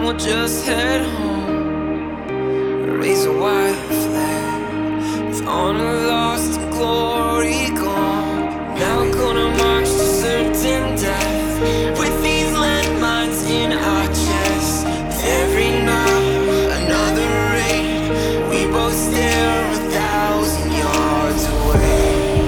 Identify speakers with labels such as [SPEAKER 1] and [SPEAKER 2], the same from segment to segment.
[SPEAKER 1] we'll just head home. Raise a white flag with honor lost and glory gone. Now we're gonna march to certain death with these landmines in our chests. With every night, another raid. We both stare 1,000 yards away.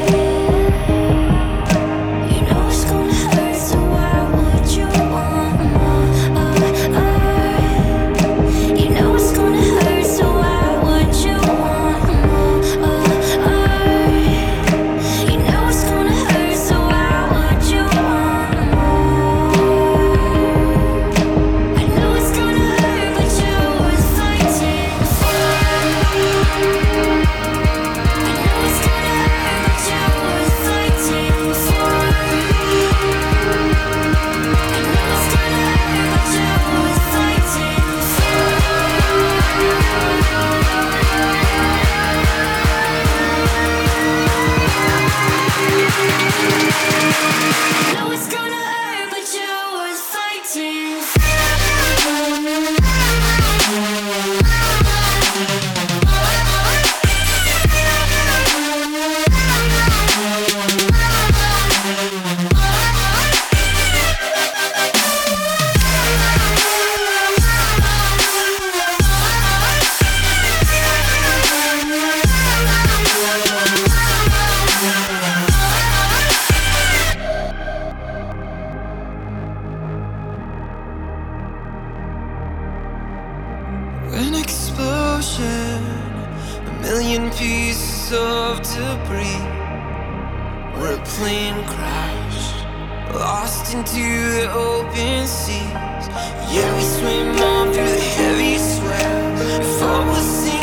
[SPEAKER 1] An explosion, a million pieces of debris. Where a plane crashed, lost into the open seas. Yeah, we swim on through the heavy swell. Thought we'll sink